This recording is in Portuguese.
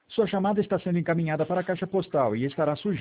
Sua chamada está sendo encaminhada para a caixa postal e estará sujeita